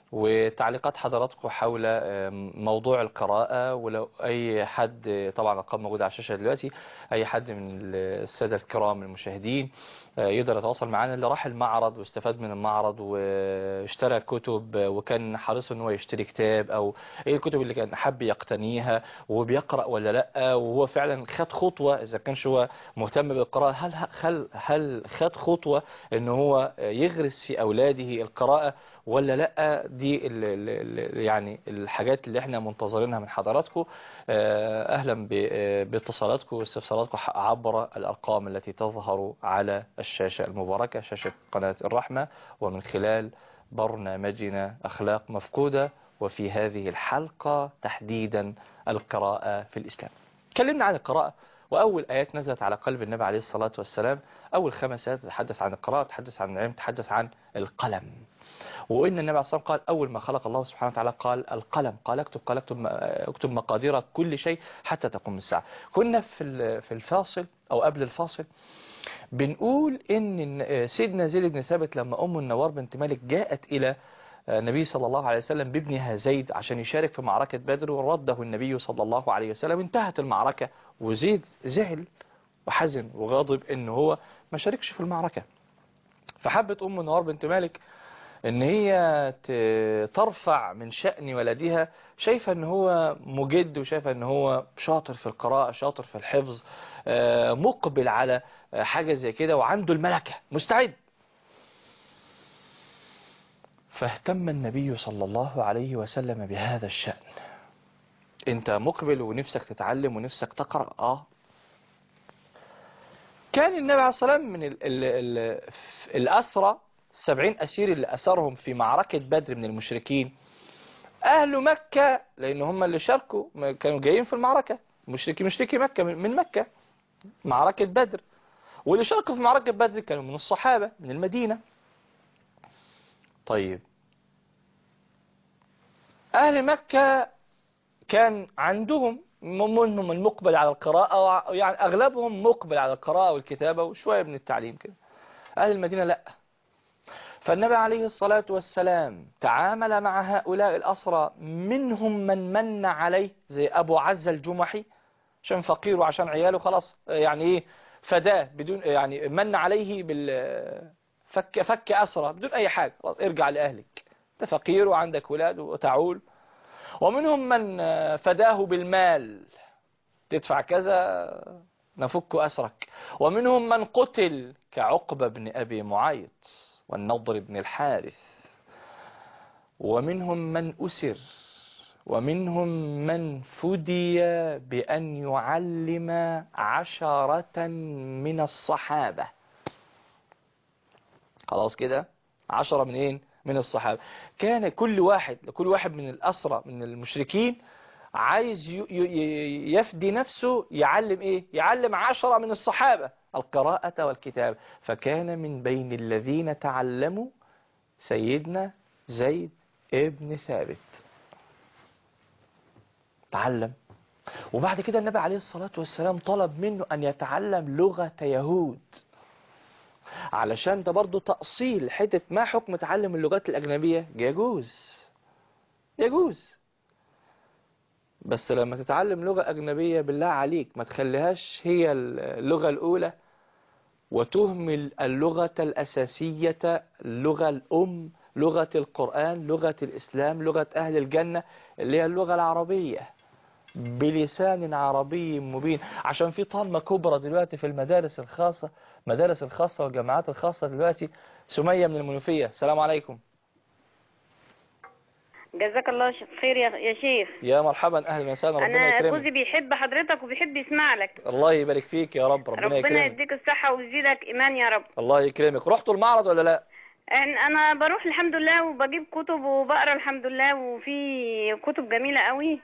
وتعليقات حضراتكم حول موضوع القراءة. ولو أي حد، طبعا الأرقام موجودة على الشاشة دلوقتي، أي حد من السادة الكرام المشاهدين يقدر يتواصل معنا، اللي راح المعرض واستفاد من المعرض واشترى كتب وكان حريص ان هو يشتري كتاب، او ايه الكتب اللي كان حب يقتنيها وبيقرأ ولا لا، وهو فعلا خد خطوة، اذا كانش هو مهتم بالقراءة هل خد خطوة ان هو يغرس في اولاده القراءة ولا لا. دي يعني الحاجات اللي احنا منتظرينها من حضراتكم. اهلا باتصالاتكم واستفساراتكم عبر الارقام التي تظهر على الشاشة المباركة، شاشة قناة الرحمة، ومن خلال برنامجنا أخلاق مفقودة، وفي هذه الحلقة تحديدا القراءة في الإسلام. تكلمنا عن القراءة، وأول آيات نزلت على قلب النبي عليه الصلاة والسلام أول 5 آيات تتحدث عن القراءة، تتحدث عن العلم، تتحدث عن القلم. وإن النبي عليه الصلاة والسلام قال أول ما خلق الله سبحانه وتعالى قال القلم، قال اكتب مقادير كل شيء حتى تقوم الساعة. كنا في الفاصل أو قبل الفاصل بنقول إن سيدنا زيد بن ثابت لما أم النوار بنت مالك جاءت إلى النبي صلى الله عليه وسلم بابنها زيد عشان يشارك في معركة بدر، ورده النبي صلى الله عليه وسلم. انتهت المعركة وزيد زعل وحزن وغاضب إن هو ما شاركش في المعركة. فحبت أم النوار بنت مالك ان هي ترفع من شأن ولدها، شايفة ان هو مجد، وشايفة ان هو شاطر في القراءة، شاطر في الحفظ، مقبل على حاجة زي كده، وعنده الملكة مستعد. فاهتم النبي صلى الله عليه وسلم بهذا الشأن. انت مقبل ونفسك تتعلم ونفسك تقرأ. كان النبي عليه الصلاة والسلام من الأسرى 70 أسير اللي أسرهم في معركة بدر من المشركين، أهل مكة، لأن هم اللي شاركوا، كانوا جايين في المعركة، مشركي مكة من مكة، معركة بدر. واللي شاركوا في معركة بدر كانوا من الصحابة من المدينة. طيب، أهل مكة كان عندهم منهم المقبل على القراءة، يعني أغلبهم مقبل على القراءة والكتابة وشوية من التعليم كده. أهل المدينة لأ. فالنبي عليه الصلاة والسلام تعامل مع هؤلاء الأسرى، منهم من عليه زي أبو عزة الجمحي، عشان فقير وعشان عياله خلاص، يعني إيه، فداه بدون، يعني من عليه فك أسرى بدون أي حاجة، ارجع لأهلك، أنت فقير وعندك ولاد وتعول. ومنهم من فداه بالمال، تدفع كذا نفك أسرك. ومنهم من قتل كعقبة بن أبي معيط والنضر بن الحارث. ومنهم من أسر، ومنهم من فدي بأن يعلم 10 من الصحابة. خلاص كده، 10 من الصحابة. كان كل واحد من الأسرى من المشركين عايز يفدي نفسه، يعلم ايه؟ يعلم 10 من الصحابة القراءة والكتاب. فكان من بين الذين تعلموا سيدنا زيد ابن ثابت، تعلم. وبعد كده النبي عليه الصلاة والسلام طلب منه أن يتعلم لغة يهود، علشان ده برضو تأصيل حتة ما حكم تعلم اللغات الأجنبية. يجوز، بس لما تتعلم لغة أجنبية بالله عليك ما تخليهاش هي اللغة الأولى، وتهمل اللغة الأساسية، اللغة الأم، لغة القرآن، لغة الإسلام، لغة أهل الجنة، اللي هي اللغة العربية بلسان عربي مبين. عشان في طامة كبرى دلوقتي في المدارس الخاصة والجامعات الخاصة دلوقتي. سمية من المنوفية، السلام عليكم. جزاك الله خير يا شيخ. يا مرحبا، أهلا وسهلا، ربنا أنا يكرمك. جوزي بيحب حضرتك وبيحب يسمع لك. الله يبارك فيك يا رب، ربنا ربنا يكرمك. يديك الصحة ويزيدك إيمان يا رب. الله يكرمك. رحتوا المعرض ولا لا؟ أنا بروح الحمد لله وبجيب كتب وبقرا الحمد لله، وفي كتب جميلة قوي.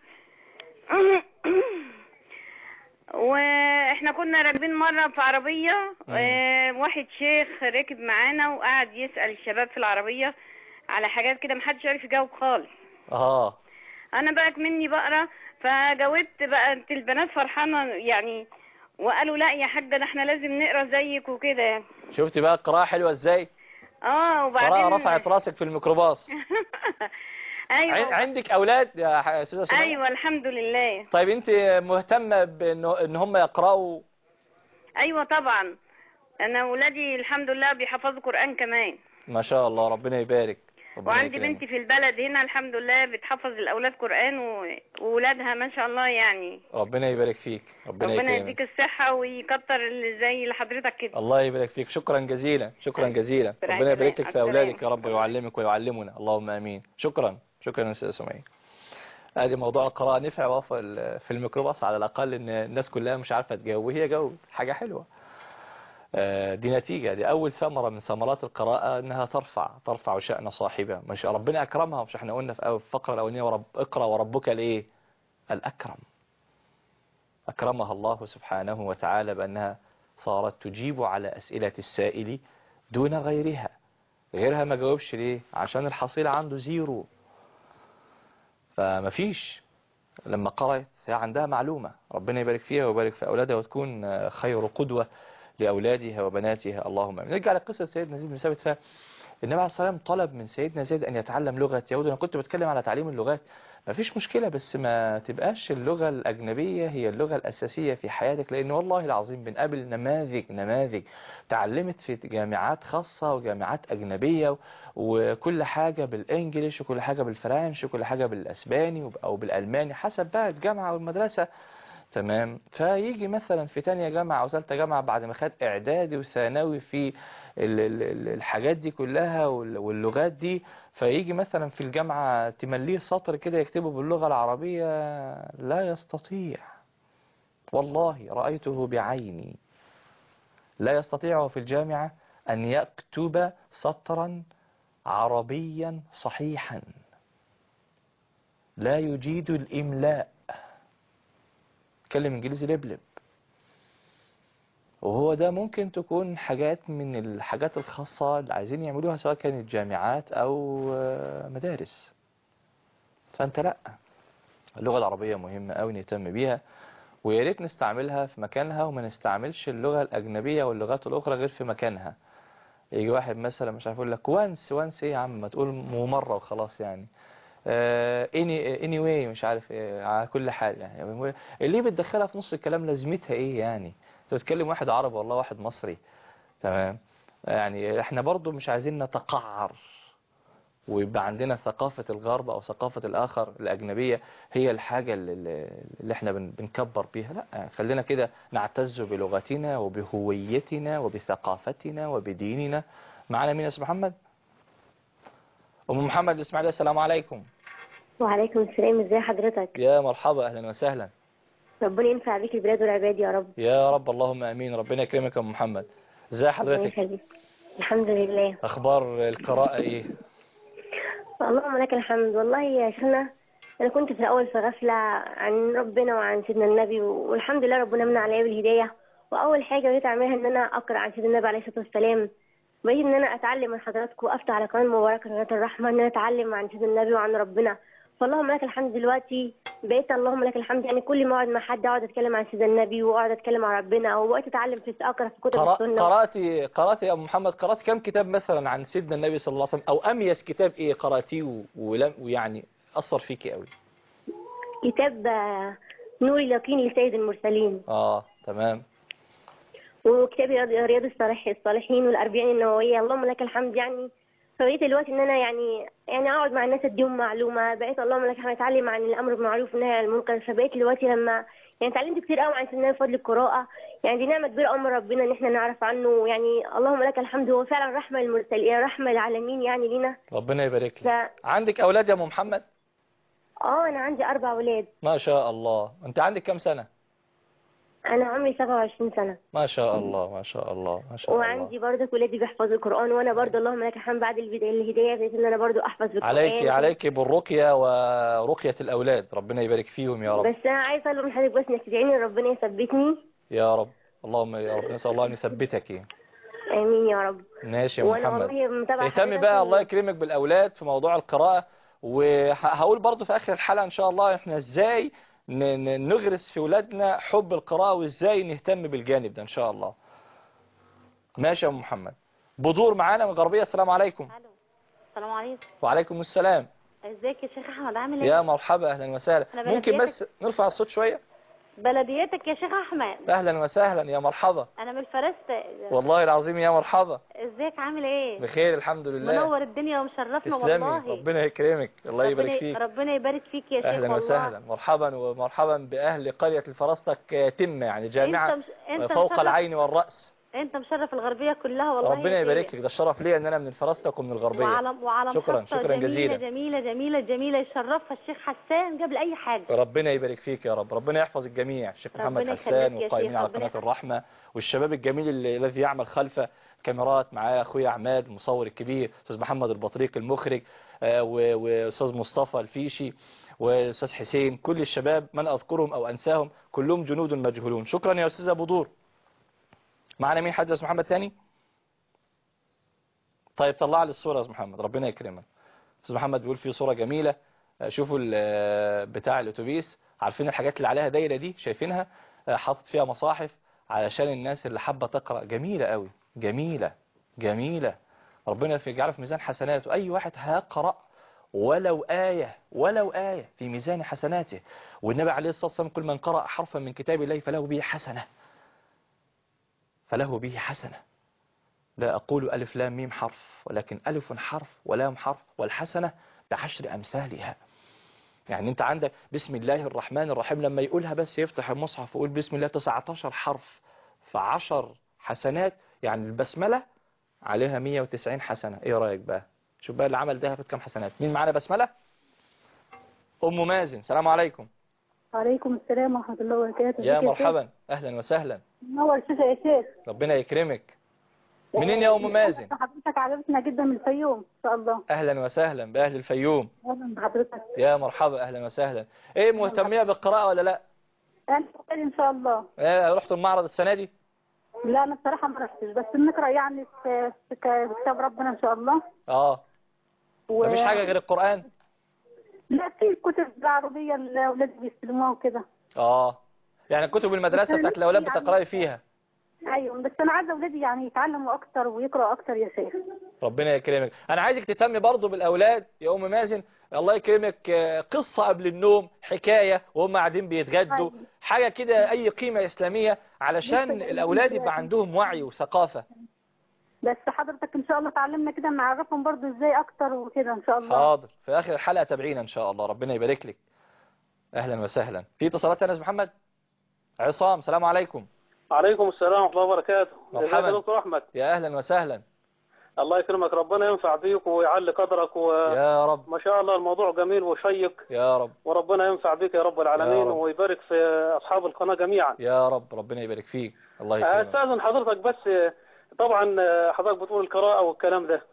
واحنا كنا راكبين مرة في عربية، واحد شيخ ركب معانا وقعد يسأل الشباب في العربية على حاجات كده محدش عارف يجاوب خالص. انا بقى مني بقرا، فجاوبت بقى البنات فرحانة يعني، وقالوا لا يا حاجة ده احنا لازم نقرا زيك وكده. شفتي بقى القراءة حلوة ازاي؟ وبعدين قراءة رفعت راسك في الميكروباص. ايوه. عندك اولاد يا استاذه سمية؟ ايوه الحمد لله. طيب انت مهتمه ان هم يقراوا؟ ايوه طبعا، انا اولادي الحمد لله بيحفظوا قرآن كمان. ما شاء الله، ربنا يبارك. وعندي بنتي في البلد هنا الحمد لله بتحفظ الاولاد قرآن واولادها ما شاء الله يعني. ربنا يبارك فيك، ربنا يديك الصحة ويكتر اللي زي لحضرتك كده. الله يبارك فيك، شكرا جزيلا، شكرا جزيلا. ربنا يبارك لك في اولادك يا رب، ويعلمك ويعلمنا، اللهم امين. شكرا شكرا يا استاذه سمية. ادي موضوع القراءة نفع في الميكروباص على الاقل، ان الناس كلها مش عارفه تجاوب وهي جاوبت، حاجه حلوه. دي نتيجة، دي أول ثمرة من ثمرات القراءة، أنها ترفع شأن صاحبها. مش ربنا أكرمها؟ مش احنا قلنا في الفقرة الأولانية اقرأ وربك الإيه؟ الأكرم. أكرمها الله سبحانه وتعالى بأنها صارت تجيب على أسئلة السائل دون غيرها. غيرها ما جاوبش ليه؟ عشان الحصيلة عنده زيرو. فمفيش، لما قرأت هي عندها معلومة. ربنا يبارك فيها ويبارك في أولادها، وتكون خير قدوة لأولادها وبناتها، اللهم امين. نرجع لقصة سيدنا زيد بن ثابت. فالنبي عليه الصلاة والسلام طلب من سيدنا زيد أن يتعلم لغة يهود. أنا كنت بتكلم على تعليم اللغات، ما فيش مشكلة، بس ما تبقاش اللغة الأجنبية هي اللغة الأساسية في حياتك. لأن والله العظيم بنقابل نماذج تعلمت في جامعات خاصة وجامعات أجنبية، وكل حاجة بالإنجليش، وكل حاجة بالفرنش، وكل حاجة بالأسباني أو بالألماني، حسب بقى الجامعة والمدرسة. تمام. فيجي مثلا في تانية جامعة أو ثالثة جامعة بعد ما خد إعدادي وثانوي في الحاجات دي كلها واللغات دي، فيجي مثلا في الجامعة تمليه سطر كده يكتبه باللغة العربية، لا يستطيع. والله رأيته بعيني، لا يستطيع في الجامعة أن يكتب سطرا عربيا صحيحا، لا يجيد الإملاء، يتكلم إنجليزي لبلب. وهو ده ممكن تكون حاجات من الحاجات الخاصة اللي عايزين يعملوها، سواء كانت جامعات أو مدارس. فأنت لأ، اللغة العربية مهمة أوي نهتم بيها، ويا ريت نستعملها في مكانها، وما نستعملش اللغة الأجنبية واللغات الأخرى غير في مكانها. يجي واحد مثلا مش عارف يقول لك وانس ايه يا عم، ما تقول مرة وخلاص يعني. anyway مش عارف ايه، على كل حال يعني. اللي بتدخلها في نص الكلام لازمتها ايه يعني؟ انت بتتكلم واحد عربي والله واحد مصري. تمام. يعني احنا برضو مش عايزين نتقعر ويبقى عندنا ثقافة الغرب او ثقافة الاخر الاجنبية هي الحاجة اللي احنا بنكبر بيها. لا، خلينا كده نعتز بلغتنا وبهويتنا وبثقافتنا وبديننا. معنا مين يا استاذ محمد؟ ام محمد الاسماعيليه، السلام عليكم. وعليكم السلام، ازي حضرتك؟ يا مرحبا، اهلا وسهلا. ربنا ينفع بيك البلاد والعباد يا رب. يا رب، اللهم امين. ربنا يكرمك يا ام محمد. ازي حضرتك؟ الحمد لله. اخبار القراءة ايه؟ اللهم لك الحمد. والله يا شيخنا انا كنت في الاول في غفله عن ربنا وعن سيدنا النبي، والحمد لله ربنا من عليا بالهدايه. واول حاجه بقيت اعملها ان انا اقرا عن سيدنا النبي عليه الصلاه والسلام. بقيت ان انا اتعلم من حضراتكم وافتح على قناه مباركه قناه الرحمه ان انا اتعلم عن سيدنا النبي وعن ربنا. فاللهم لك الحمد دلوقتي بقيت اللهم لك الحمد يعني كل ما اقعد مع حد اقعد اتكلم عن سيدنا النبي واقعد اتكلم عن ربنا، وبقيت اتعلم في اقرا في كتب السنه. قراتي يا ابو محمد، قرات كم كتاب مثلا عن سيدنا النبي صلى الله عليه وسلم، او اميز كتاب ايه قراتيه ويعني اثر فيكي قوي؟ كتاب نور اليقين لسيد المرسلين. تمام. وكتاب رياض الصالحين والأربعين النووية. اللهم لك الحمد يعني. فبقيت دلوقتي ان انا يعني اقعد مع الناس اديهم معلومه. بقيت اللهم لك الحمد اتعلم عن الامر بالمعروف والنهي عن المنكر. فبقيت دلوقتي لما يعني اتعلمت كتير قوي عن سيدنا بفضل القراءه. يعني دي نعمه كبيره قوي من ربنا ان احنا نعرف عنه. يعني اللهم لك الحمد، هو فعلا رحمه للمرسلين، رحمه للعالمين يعني لينا. ربنا يبارك لك. عندك اولاد يا ام محمد؟ انا عندي 4 اولاد. ما شاء الله. انت عندك كم سنه؟ أنا عمري 27 سنة. ما شاء الله ما شاء الله ما شاء الله. وعندي برضه ولادي بيحفظوا القرآن، وأنا برضه اللهم لك الحمد بعد الهداية بإذن إن أنا برضه أحفظ القرآن. عليك بالرقية ورقية الأولاد، ربنا يبارك فيهم يا رب. بس أنا عايزة أطلب من حضرتك بس إنك تدعيني ربنا يثبتني. يا رب، اللهم يا رب، نسأل الله أن يثبتك. آمين يا رب. ماشي يا محمد. اهتمي بقى الله يكرمك بالأولاد في موضوع القراءة. وهقول برضه في آخر الحلقة إن شاء الله إحنا إزاي نغرس في ولادنا حب القراءة، وإزاي نهتم بالجانب ده إن شاء الله. ماشي يا محمد. بدور معانا من الغربية، السلام عليكم. السلام عليكم. وعليكم السلام. ازيك يا شيخ احمد، عامل ايه؟ يا مرحبا، اهلا وسهلا. ممكن بس نرفع الصوت شويه؟ بلديتك يا شيخ احمد. اهلا وسهلا، يا مرحبا. انا من الفرست. والله العظيم يا مرحبا. ازيك عامل ايه؟ بخير الحمد لله. منور الدنيا ومشرفنا تسلمي، والله. ربنا يكرمك، الله يبارك فيك. ربنا يبارك فيك يا شيخ. اهلا والله. وسهلا، مرحبا ومرحبا باهل قريه الفرستك تمه، يعني جامعه انت فوق العين والراس. انت مشرف الغربيه كلها والله. ربنا يبارك لك، ده الشرف لي ان انا من الفرستك ومن الغربيه. وعلى شكرا جميلة جزيلا. جميله جميله جميله يشرفها الشيخ حسان قبل اي حاجه. ربنا يبارك فيك يا رب، ربنا يحفظ الجميع، الشيخ محمد حسان والقائمين على قناه الرحمه والشباب الجميل الذي يعمل خلف كاميرات، معاه اخويا عماد المصور الكبير، استاذ محمد البطريق المخرج، واستاذ مصطفى الفيشي، واستاذ حسين، كل الشباب من اذكرهم او انساهم كلهم جنود مجهولون. شكرا يا استاذ ابو دور. معنا مين؟ حد اسمه محمد تاني؟ طيب طلع لي الصوره يا استاذ محمد، ربنا يكرمك. استاذ محمد بيقول في صوره جميله، شوفوا بتاع الاتوبيس، عارفين الحاجات اللي عليها دايره دي، شايفينها؟ حاطط فيها مصاحف علشان الناس اللي حابه تقرا، جميله قوي، جميله جميله. ربنا يجعلها في ميزان حسناته، اي واحد هيقرا ولو آية في ميزان حسناته. والنبي عليه الصلاة والسلام كل من قرأ حرفا من كتاب الله فله به حسنة، فله به حسنة. لا أقول ألف لام ميم حرف، ولكن ألف حرف ولام حرف والحسنة ب10 أمثالها. يعني أنت عندك بسم الله الرحمن الرحيم، لما يقولها بس يفتح المصحف ويقول بسم الله 19 حرف ف10 حسنات، يعني البسملة عليها 190 حسنة. إيه رأيك بقى؟ شوف بقى العمل ده هياخد كام حسنات. مين معانا بسملة؟ أم مازن، سلام عليكم. وعليكم السلام ورحمة الله وبركاته. يا مرحبا، أهلا وسهلا. منور الشيخ يا شيخ. ربنا يكرمك. منين يا أم مازن؟ حضرتك عجبتنا جدا من الفيوم إن شاء الله. أهلا وسهلا بأهل الفيوم. أهلا بحضرتك. يا مرحبا، أهلا وسهلا. إيه مهتمية بالقراءة ولا لا؟ أنا إن شاء الله. رحت المعرض السنة دي؟ لا أنا بصراحة ما رحتش، بس بنقرأ يعني في كتاب ربنا إن شاء الله. مفيش حاجة غير القرآن؟ لا، في كتب العربية الأولاد بيستلموها وكده. يعني كتب المدرسة بتاعت الأولاد بتقرأي فيها؟ ايوه، بس انا عايزه اولادي يعني يتعلموا اكتر ويقراوا اكتر يا شيخ. ربنا يكرمك. انا عايزك تهتمي برضو بالاولاد يا ام مازن، الله يكرمك، قصة قبل النوم، حكاية وهم قاعدين بيتغدوا، حاجة كده اي قيمة اسلامية علشان الاولاد يبقى عندهم وعي وثقافة. بس حضرتك ان شاء الله تعلمنا كده نعرفهم برضو ازاي اكتر وكده ان شاء الله. حاضر، في اخر الحلقة تابعينا ان شاء الله، ربنا يبارك لك. اهلا وسهلا. في اتصالات يا محمد؟ عصام، سلام عليكم. عليكم السلام ورحمة الله وبركاته. مرحبا يا دكتور أحمد. يا أهلا وسهلا. الله يكرمك، ربنا ينفع بيك ويعلي قدرك يا رب. ما شاء الله الموضوع جميل وشيق يا رب، وربنا ينفع بيك يا رب العالمين، ويبارك في أصحاب القناة جميعا يا رب، ربنا يبارك فيك، الله يكرمك. أستاذن حضرتك بس، طبعا حضرتك بتقول القراءة والكلام ده،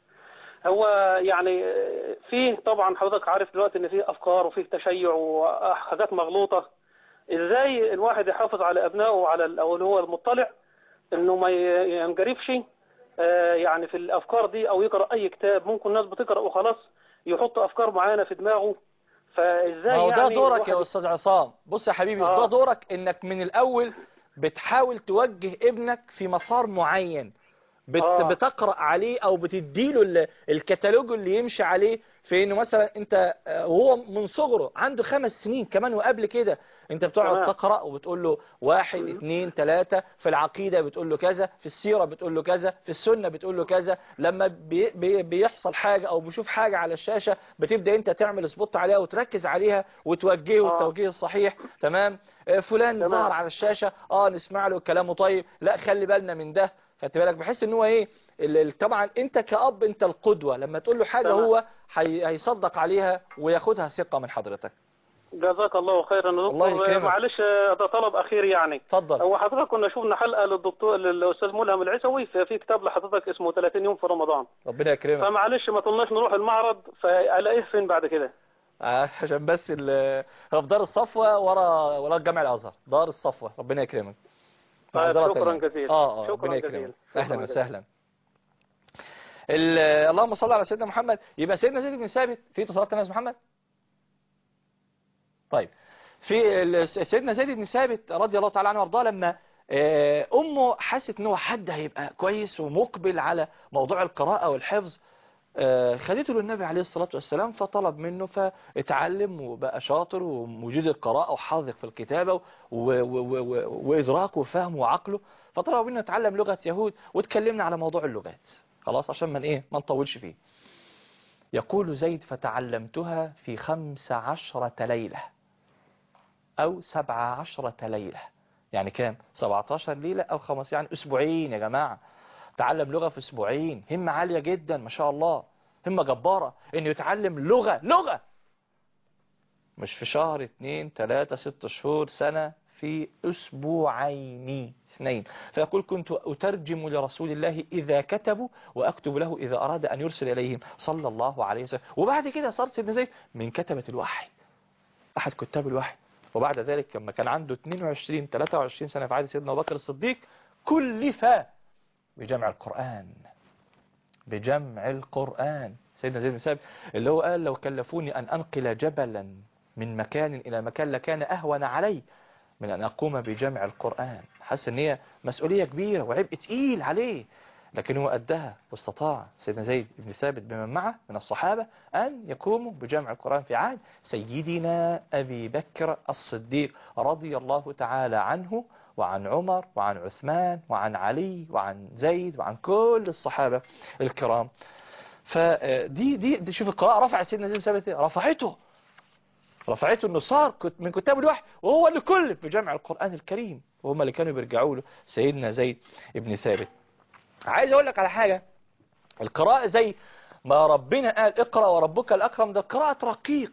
هو يعني فيه طبعا حضرتك عارف دلوقتي ان فيه أفكار وفيه تشيع وحاجات مغلوطة، ازاي الواحد يحافظ على ابنائه او اللي هو المطلع انه ما ينجرفش يعني في الافكار دي، او يقرا اي كتاب ممكن الناس بتقرا وخلاص يحط افكار معينه في دماغه، فازاي يعني ده دورك يا استاذ عصام. بص يا حبيبي، ده دورك انك من الاول بتحاول توجه ابنك في مسار معين، بتقرأ عليه او بتديله الكتالوج اللي يمشي عليه، في انه مثلا انت وهو من صغره عنده 5 سنين كمان وقبل كده انت بتقعد تقرأ وبتقول له 1 2 3، في العقيدة بتقول له كذا، في السيرة بتقول له كذا، في السنة بتقول له كذا. لما بيحصل حاجة او بيشوف حاجة على الشاشة بتبدأ انت تعمل سبوت عليها وتركز عليها وتوجهه التوجيه الصحيح. تمام. فلان ظهر على الشاشة، نسمع له كلامه طيب، لا خلي بالنا من ده، خدت بالك، بحس ان هو ايه طبعا انت كأب انت القدوة، لما تقول له حاجة هو هيصدق عليها وياخدها ثقة من حضرتك. جزاك الله خيرا. دكتور معلش ده طلب اخير يعني. اتفضل. هو حضرتك كنا شفنا حلقة للاستاذ ملهم العيسوي في كتاب لحضرتك اسمه 30 يوم في رمضان. ربنا يكرمك. فمعلش ما طلناش نروح المعرض، فالاقيه فين بعد كده؟ عشان بس في دار الصفوة ورا جامع الازهر، دار الصفوة. ربنا يكرمك. شكرا جزيلا. ربنا يكرمك. اهلا وسهلا. اللهم صل على سيدنا محمد. يبقى سيدنا زيد بن ثابت في اتصالات يا محمد؟ طيب، في سيدنا زيد بن ثابت رضي الله تعالى عنه وارضاه، لما امه حست ان هو حد هيبقى كويس ومقبل على موضوع القراءة والحفظ، خدته للنبي عليه الصلاة والسلام، فطلب منه فاتعلم وبقى شاطر وموجود القراءة وحاذق في الكتابة وإدراكه وفهمه وعقله. فطلب منه يتعلم لغة يهود، واتكلمنا على موضوع اللغات خلاص عشان ما نطولش فيه. يقول زيد فتعلمتها في 15 ليلة أو 17 ليلة. يعني كام؟ 17 ليلة أو 5، يعني أسبوعين يا جماعة. تعلم لغة في أسبوعين، همة عالية جدا ما شاء الله، همة جبارة إنه يتعلم لغة مش في شهر 2 3 6 شهور سنة، في أسبوعين 2. فيقول كنت أترجم لرسول الله إذا كتبوا وأكتب له إذا أراد أن يرسل إليهم صلى الله عليه وسلم. وبعد كده صار سيدنا زيد من كتبة الوحي، أحد كتاب الوحي. وبعد ذلك لما كان عنده 22 23 سنة في عهد سيدنا أبو بكر الصديق كلف بجمع القرآن. سيدنا زيد بن ثابت اللي هو قال لو كلفوني أن أنقل جبلا من مكان إلى مكان لكان أهون علي من أن أقوم بجمع القرآن. حس أن هي مسؤولية كبيرة وعبء تقيل عليه، لكن هو أدها واستطاع سيدنا زيد بن ثابت بمن معه من الصحابة أن يقوموا بجمع القرآن في عهد سيدنا أبي بكر الصديق رضي الله تعالى عنه، وعن عمر وعن عثمان وعن علي وعن زيد وعن كل الصحابة الكرام. فدي شوف القراءة رفع سيدنا زيد بن ثابت، رفعته انه صار من كتاب الوحي، وهو اللي كلف بجمع القرآن الكريم، وهم اللي كانوا بيرجعوا له سيدنا زيد بن ثابت. عايز اقول لك على حاجة، القراءة زي ما ربنا قال اقرأ وربك الأكرم، ده قراءة رقيق.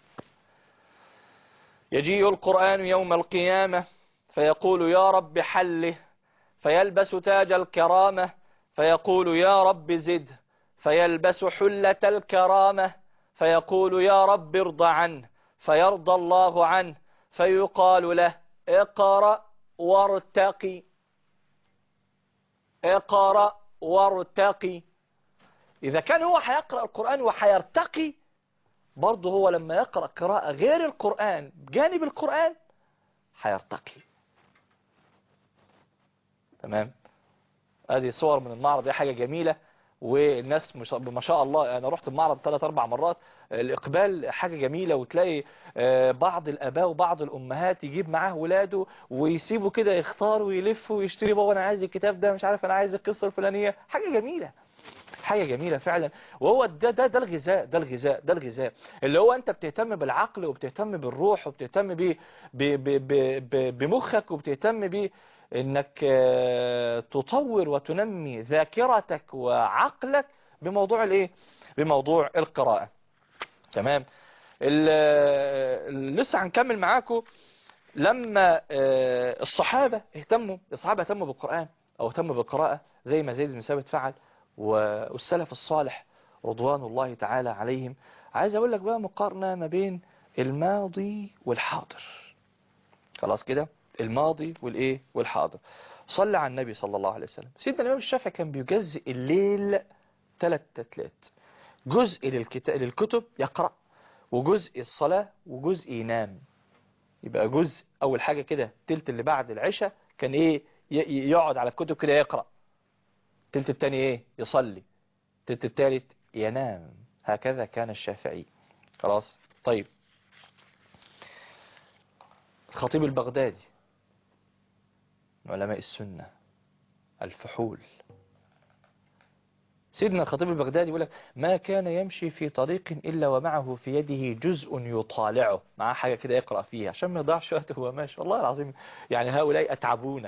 يجيء القرآن يوم القيامة فيقول يا رب حله، فيلبس تاج الكرامة فيقول يا رب زد، فيلبس حلة الكرامة فيقول يا رب ارضى عنه، فيرضى الله عنه، فيقال له اقرأ وارتقي، اقرأ وارتقي. إذا كان هو هيقرأ القرآن وهيرتقي، برضه هو لما يقرأ قراءة غير القرآن بجانب القرآن هيرتقي. تمام؟ هذه صور من المعرض، دي حاجة جميلة، والناس ما شاء الله. أنا رحت المعرض 3-4 مرات، الإقبال حاجة جميلة، وتلاقي بعض الآباء وبعض الأمهات يجيب معاه ولاده ويسيبوا كده يختار ويلف ويشتري، بابا أنا عايز الكتاب ده، مش عارف أنا عايز القصة الفلانية. حاجة جميلة، حاجة جميلة فعلا. وهو ده الغذاء اللي هو أنت بتهتم بالعقل وبتهتم بالروح وبتهتم بمخك وبتهتم انك تطور وتنمي ذاكرتك وعقلك بموضوع الايه، بموضوع القراءة. تمام؟ لسه هنكمل معاكم. لما الصحابة اهتموا بالقرآن او اهتموا بالقراءة زي ما زيد بن ثابت فعل والسلف الصالح رضوان الله تعالى عليهم، عايز اقول لك بقى مقارنة ما بين الماضي والحاضر. خلاص كده، الماضي والايه والحاضر. صلى على النبي صلى الله عليه وسلم. سيدنا الإمام الشافعي كان بيجزئ الليل 3 تلات، جزء للكتب يقرأ، وجزء الصلاة، وجزء ينام. يبقى جزء أول حاجة كده تلت اللي بعد العشاء كان إيه، يقعد على الكتب كده يقرأ، تلت التاني إيه، يصلي، تلت التالت ينام. هكذا كان الشافعي. خلاص؟ طيب، الخطيب البغدادي من علماء السنة الفحول، سيدنا الخطيب البغدادي يقول لك ما كان يمشي في طريق إلا ومعه في يده جزء يطالعه، معاه حاجة كده يقرأ فيها عشان ما يضيعش وقته وهو ماشي. والله العظيم يعني هؤلاء أتعبونا.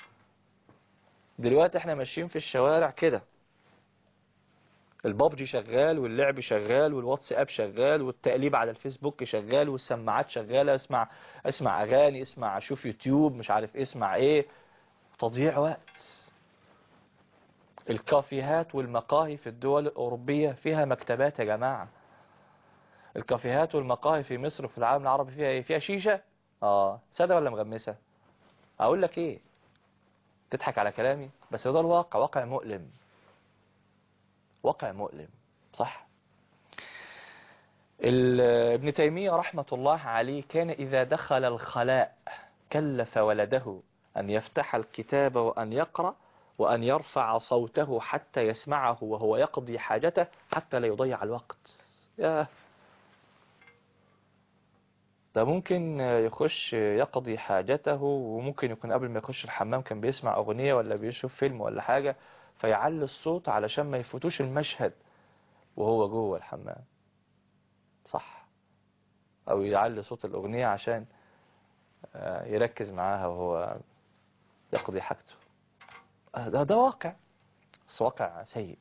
دلوقتي احنا ماشيين في الشوارع كده، البابجي شغال واللعب شغال والواتساب شغال والتقليب على الفيسبوك شغال والسماعات شغالة، اسمع أغاني، شوف يوتيوب، مش عارف اسمع ايه، تضييع وقت. الكافيهات والمقاهي في الدول الأوروبية فيها مكتبات يا جماعة. الكافيهات والمقاهي في مصر وفي العالم العربي فيها ايه؟ فيها شيشة؟ سادة ولا مغمسة؟ اقول لك ايه، تضحك على كلامي بس ده الواقع، واقع مؤلم، واقع مؤلم، صح؟ ابن تيمية رحمة الله عليه كان إذا دخل الخلاء كلف ولده أن يفتح الكتاب وأن يقرأ، وأن يرفع صوته حتى يسمعه وهو يقضي حاجته حتى لا يضيع الوقت. ياه، ده ممكن يخش يقضي حاجته، وممكن يكون قبل ما يخش الحمام كان بيسمع أغنية ولا بيشوف فيلم ولا حاجة، فيعلي الصوت علشان ما يفوتوش المشهد وهو جوه الحمام، صح؟ أو يعلي صوت الأغنية عشان يركز معاها وهو يقضي حاجته. ده واقع، بس واقع سيء.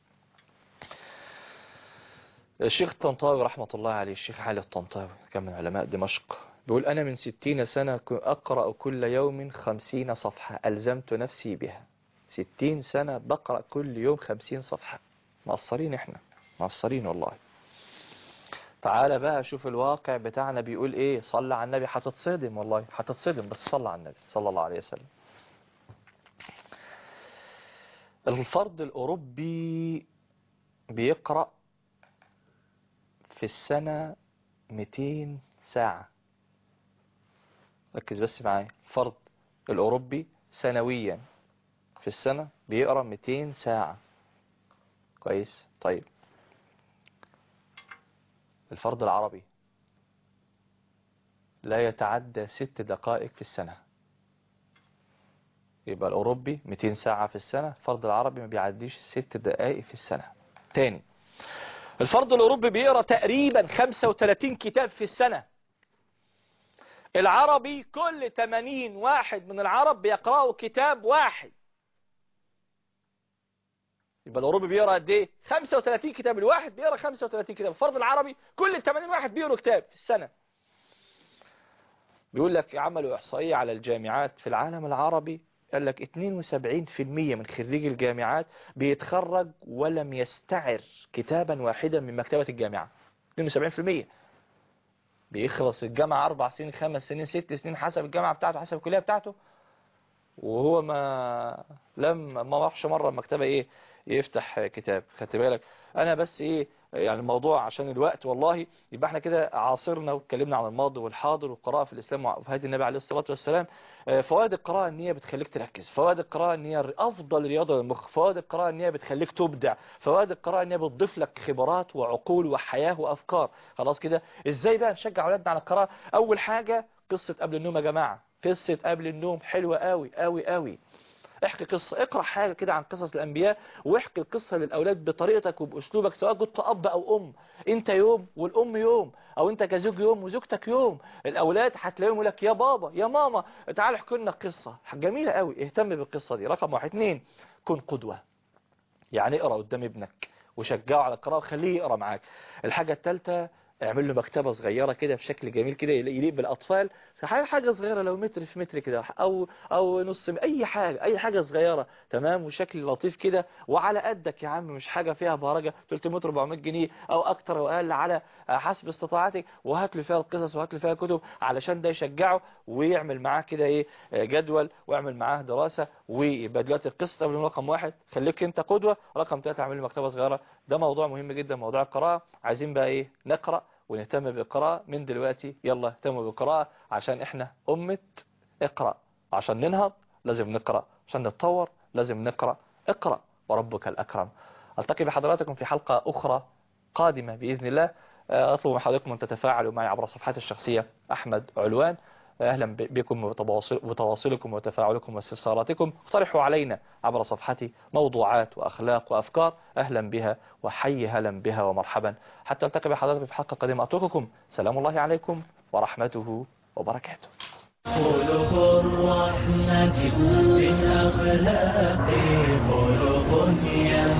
الشيخ الطنطاوي رحمة الله عليه، الشيخ علي الطنطاوي كان من علماء دمشق، بيقول أنا من 60 سنة أقرأ كل يوم 50 صفحة ألزمت نفسي بها. 60 سنة بقرأ كل يوم 50 صفحة. مقصرين احنا، مقصرين والله. تعالى بقى شوف الواقع بتاعنا بيقول ايه. صلى على النبي، هتتصدم والله، هتتصدم، بس صلى على النبي صلى الله عليه وسلم. الفرد الأوروبي بيقرأ في السنة 200 ساعة. ركز بس معايا، الفرد الأوروبي سنويا في السنة بيقرأ 200 ساعة. كويس؟ طيب الفرد العربي لا يتعدى 6 دقائق في السنة. يبقى الأوروبي 200 ساعة في السنة، الفرد العربي ما بيعديش 6 دقائق في السنة. تاني، الفرد الأوروبي بيقرأ تقريبا 35 كتاب في السنة. العربي كل 80 واحد من العرب بيقرأوا كتاب واحد. يبقى الأوروبي بيقرأ قد ايه؟ 35 كتاب، الواحد بيقرأ 35 كتاب. الفرد العربي كل 80 واحد بيقرأوا كتاب في السنة. بيقول لك عملوا إحصائية على الجامعات في العالم العربي، قال لك 72% من خريجي الجامعات بيتخرج ولم يستعر كتابا واحدا من مكتبة الجامعة. 72% بيخلص الجامعة 4 سنين 5 سنين 6 سنين حسب الجامعة بتاعته، حسب الكلية بتاعته، وهو ما راحش مرة المكتبة ايه يفتح كتاب. خدت بالك؟ انا بس ايه يعني الموضوع عشان الوقت والله. يبقى احنا كده عاصرنا واتكلمنا عن الماضي والحاضر والقراءة في الاسلام وفي هدي النبي عليه الصلاة والسلام. فوائد القراءة ان هي بتخليك تركز، فوائد القراءة ان هي افضل رياضة للمخ، فوائد القراءة ان هي بتخليك تبدع، فوائد القراءة ان هي بتضيف لك خبرات وعقول وحياة وافكار. خلاص كده؟ ازاي بقى نشجع اولادنا على القراءة؟ اول حاجة قصة قبل النوم يا جماعة، قصة قبل النوم حلوة قوي قوي قوي. احكي قصة، اقرأ حاجة كده عن قصص الأنبياء واحكي القصة للأولاد بطريقتك وبأسلوبك، سواء كنت أب أو أم. أنت يوم والأم يوم، أو أنت كزوج يوم وزوجتك يوم. الأولاد هتلاقيهم يقول لك يا بابا يا ماما تعال احكي لنا قصة جميلة قوي. اهتم بالقصة دي، رقم 1. 2، كن قدوة. يعني اقرأ قدام ابنك وشجعه على القراءة وخليه يقرأ معاك. الحاجة الثالثة، اعمل له مكتبة صغيرة كده بشكل جميل كده يليق بالأطفال، حاجة صغيرة لو متر في متر كده أو نص، أي حاجة صغيرة، تمام، وشكل لطيف كده وعلى قدك يا عم، مش حاجة فيها بهرجة 300 400 جنيه أو أكتر أو أقل، على حسب استطاعتك، وهات له فيها القصص وهات له فيها كتب علشان ده يشجعه ويعمل معاه كده إيه جدول، ويعمل معاه دراسة. ويبقى دلوقتي القصة قبل رقم 1 خليك أنت قدوة، رقم 3 اعمل له مكتبة صغيرة. ده موضوع مهم جدا، موضوع القراءة. عايزين بقى إيه؟ نقرأ ونهتم بالقراءة من دلوقتي. يلا اهتموا بالقراءة عشان احنا أمة اقرأ. عشان ننهض لازم نقرأ، عشان نتطور لازم نقرأ. اقرأ وربك الأكرم. ألتقي بحضراتكم في حلقة أخرى قادمة بإذن الله. أطلب من حضراتكم أن تتفاعلوا معي عبر صفحاتي الشخصية أحمد علوان. أهلا بكم وتواصلكم وتفاعلكم واستفساراتكم. اقترحوا علينا عبر صفحتي موضوعات وأخلاق وأفكار، أهلا بها وحي هلا بها ومرحبا. حتى التقي بحضراتكم في حلقة قادمة، أترككم سلام الله عليكم ورحمته وبركاته. خلق الرحمة من أخلاقه خلق